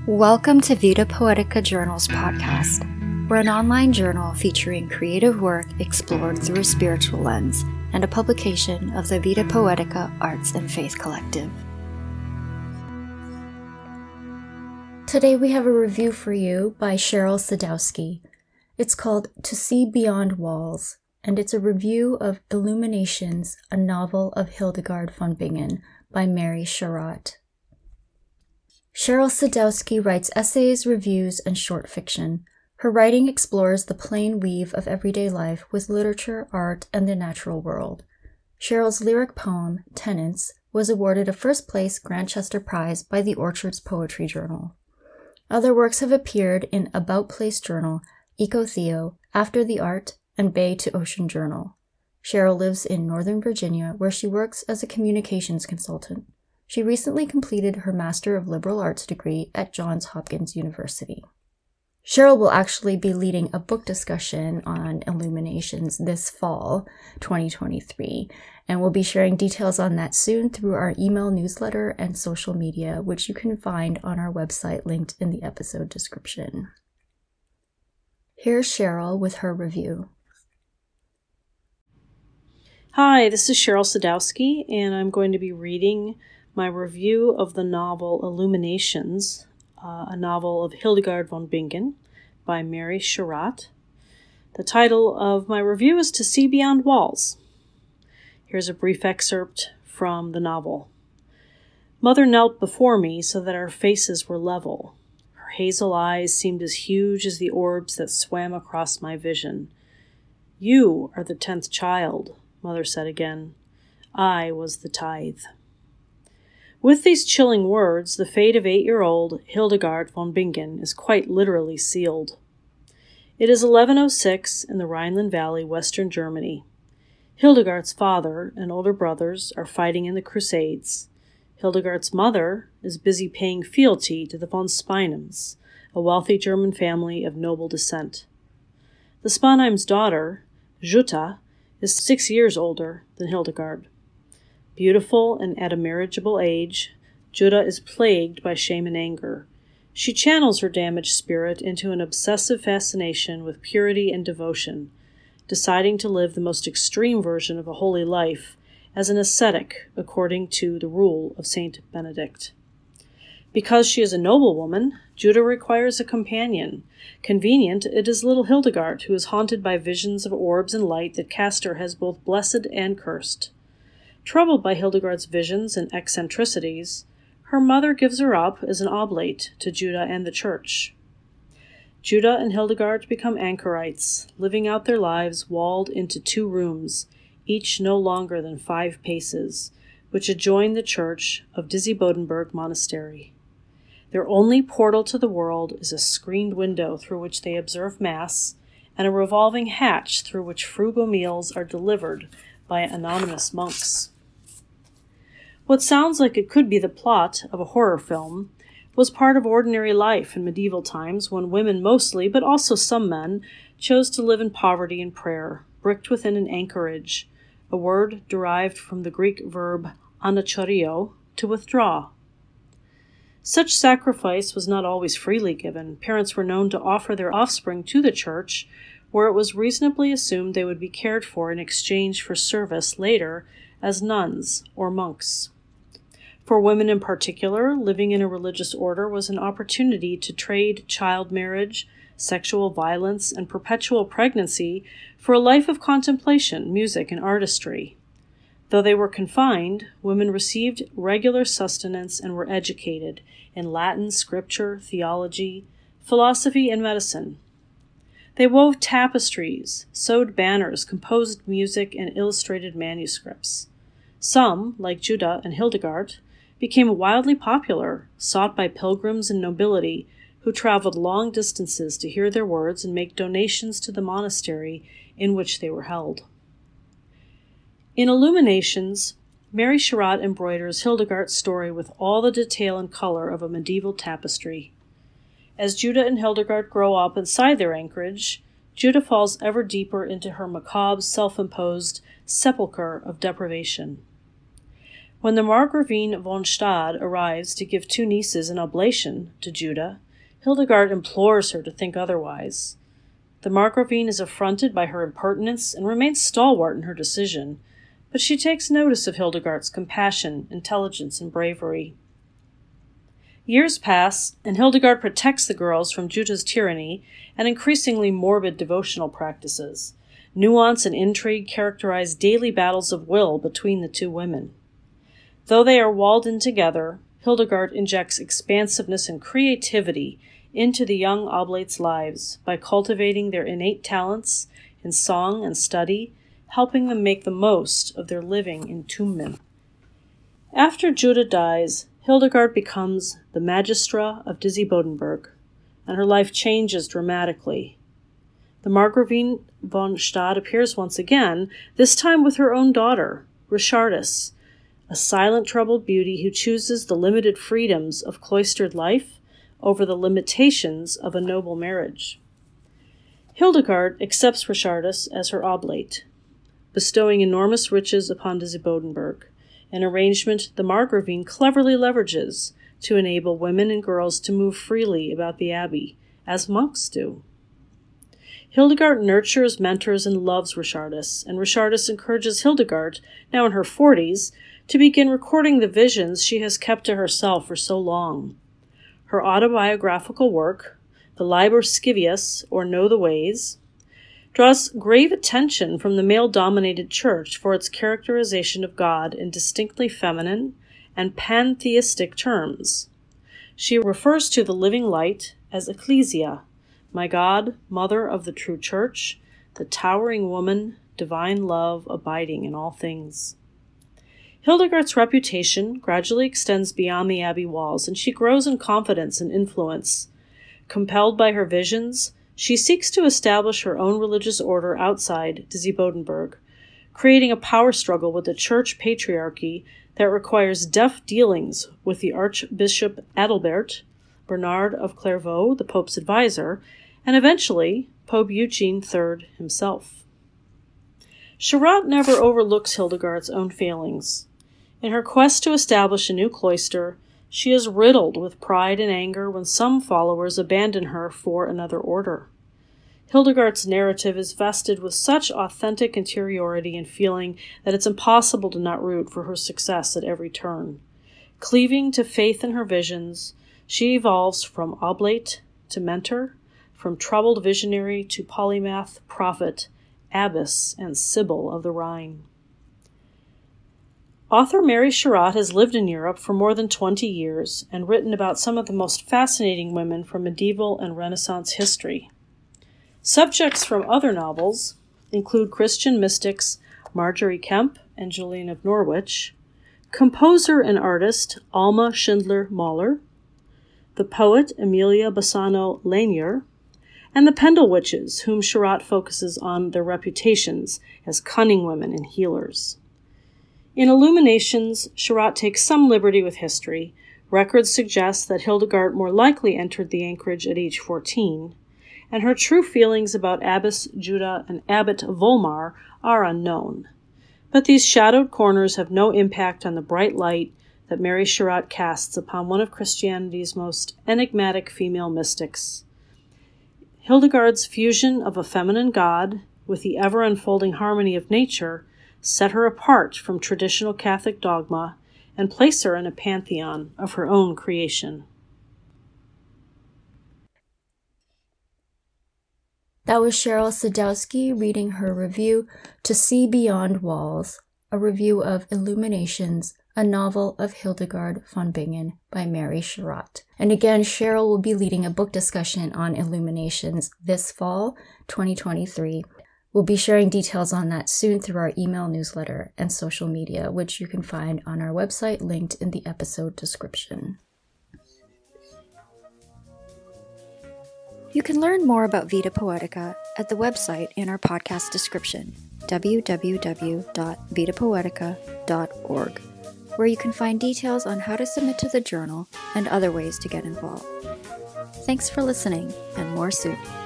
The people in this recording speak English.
Welcome to Vita Poetica Journals podcast. We're an online journal featuring creative work explored through a spiritual lens and a publication of the Vita Poetica Arts and Faith Collective. Today we have a review for you by Cheryl Sadowski. It's called To See Beyond Walls, and it's a review of Illuminations, a novel of Hildegard von Bingen by Mary Sherratt. Cheryl Sadowski writes essays, reviews, and short fiction. Her writing explores the plain weave of everyday life with literature, art, and the natural world. Cheryl's lyric poem, Tenants, was awarded a first-place Grantchester Prize by the Orchards Poetry Journal. Other works have appeared in About Place Journal, Eco-Theo, After the Art, and Bay to Ocean Journal. Cheryl lives in Northern Virginia, where she works as a communications consultant. She recently completed her Master of Liberal Arts degree at Johns Hopkins University. Cheryl will actually be leading a book discussion on Illuminations this fall, 2023, and we'll be sharing details on that soon through our email newsletter and social media, which you can find on our website linked in the episode description. Here's Cheryl with her review. Hi, this is Cheryl Sadowski, and I'm going to be reading my review of the novel Illuminations, a novel of Hildegard von Bingen by Mary Sherratt. The title of my review is To See Beyond Walls. Here's a brief excerpt from the novel. Mother knelt before me so that our faces were level. Her hazel eyes seemed as huge as the orbs that swam across my vision. You are the 10th child, Mother said again. I was the tithe. With these chilling words, the fate of 8-year-old Hildegard von Bingen is quite literally sealed. It is 11:06 in the Rhineland Valley, Western Germany. Hildegard's father and older brothers are fighting in the Crusades. Hildegard's mother is busy paying fealty to the von Speinems, a wealthy German family of noble descent. The Spanheim's daughter, Jutta, is 6 years older than Hildegard. Beautiful and at a marriageable age, Jutta is plagued by shame and anger. She channels her damaged spirit into an obsessive fascination with purity and devotion, deciding to live the most extreme version of a holy life as an ascetic according to the rule of Saint Benedict. Because she is a noblewoman, Jutta requires a companion. Convenient, it is little Hildegard, who is haunted by visions of orbs and light that Castor has both blessed and cursed. Troubled by Hildegard's visions and eccentricities, her mother gives her up as an oblate to Jutta and the church. Jutta and Hildegard become anchorites, living out their lives walled into 2 rooms, each no longer than 5 paces, which adjoin the church of Disibodenberg Monastery. Their only portal to the world is a screened window through which they observe Mass, and a revolving hatch through which frugal meals are delivered by anonymous monks. What sounds like it could be the plot of a horror film was part of ordinary life in medieval times when women mostly, but also some men, chose to live in poverty and prayer, bricked within an anchorage, a word derived from the Greek verb anachorio, to withdraw. Such sacrifice was not always freely given. Parents were known to offer their offspring to the church, where it was reasonably assumed they would be cared for in exchange for service later as nuns or monks. For women in particular, living in a religious order was an opportunity to trade child marriage, sexual violence, and perpetual pregnancy for a life of contemplation, music, and artistry. Though they were confined, women received regular sustenance and were educated in Latin, scripture, theology, philosophy, and medicine. They wove tapestries, sewed banners, composed music, and illustrated manuscripts. Some, like Jutta and Hildegard, became wildly popular, sought by pilgrims and nobility who traveled long distances to hear their words and make donations to the monastery in which they were held. In Illuminations, Mary Sherratt embroiders Hildegard's story with all the detail and color of a medieval tapestry. As Jutta and Hildegard grow up inside their anchorage, Jutta falls ever deeper into her macabre, self-imposed sepulchre of deprivation. When the Margravine von Stade arrives to give 2 nieces an oblation to Judah, Hildegard implores her to think otherwise. The Margravine is affronted by her impertinence and remains stalwart in her decision, but she takes notice of Hildegard's compassion, intelligence, and bravery. Years pass, and Hildegard protects the girls from Judah's tyranny and increasingly morbid devotional practices. Nuance and intrigue characterize daily battles of will between the 2 women. Though they are walled in together, Hildegard injects expansiveness and creativity into the young oblates' lives by cultivating their innate talents in song and study, helping them make the most of their living entombment. After Judah dies, Hildegard becomes the Magistra of Disibodenberg, and her life changes dramatically. The Margravine von Stade appears once again, this time with her own daughter, Richardis, a silent, troubled beauty who chooses the limited freedoms of cloistered life over the limitations of a noble marriage. Hildegard accepts Richardis as her oblate, bestowing enormous riches upon Disibodenberg, an arrangement the Margravine cleverly leverages to enable women and girls to move freely about the abbey, as monks do. Hildegard nurtures, mentors, and loves Richardis, and Richardis encourages Hildegard, now in her 40s, to begin recording the visions she has kept to herself for so long. Her autobiographical work, the Liber Scivias, or Know the Ways, draws grave attention from the male-dominated church for its characterization of God in distinctly feminine and pantheistic terms. She refers to the living light as Ecclesia, my God, Mother of the true Church, the towering woman, divine love abiding in all things. Hildegard's reputation gradually extends beyond the abbey walls, and she grows in confidence and influence. Compelled by her visions, she seeks to establish her own religious order outside Disibodenberg, creating a power struggle with the church patriarchy that requires deft dealings with the Archbishop Adalbert, Bernard of Clairvaux, the Pope's advisor, and eventually Pope Eugene III himself. Seurat never overlooks Hildegard's own failings. In her quest to establish a new cloister, she is riddled with pride and anger when some followers abandon her for another order. Hildegard's narrative is vested with such authentic interiority and feeling that it's impossible to not root for her success at every turn. Cleaving to faith in her visions, she evolves from oblate to mentor, from troubled visionary to polymath, prophet, abbess, and sibyl of the Rhine. Author Mary Seurat has lived in Europe for more than 20 years and written about some of the most fascinating women from medieval and Renaissance history. Subjects from other novels include Christian mystics Marjorie Kemp and Julian of Norwich, composer and artist Alma Schindler-Mahler, the poet Emilia Bassano Lanier, and the Pendle Witches, whom Seurat focuses on their reputations as cunning women and healers. In Illuminations, Seurat takes some liberty with history. Records suggest that Hildegard more likely entered the anchorage at age 14, and her true feelings about Abbess Judah and Abbot Volmar are unknown. But these shadowed corners have no impact on the bright light that Mary Seurat casts upon one of Christianity's most enigmatic female mystics. Hildegard's fusion of a feminine god with the ever-unfolding harmony of nature set her apart from traditional Catholic dogma and place her in a pantheon of her own creation. That was Cheryl Sadowski reading her review To See Beyond Walls, a review of Illuminations, a novel of Hildegard von Bingen by Mary Seurat. And again, Cheryl will be leading a book discussion on Illuminations this fall, 2023. We'll be sharing details on that soon through our email newsletter and social media, which you can find on our website linked in the episode description. You can learn more about Vita Poetica at the website in our podcast description, www.vitapoetica.org, where you can find details on how to submit to the journal and other ways to get involved. Thanks for listening, and more soon.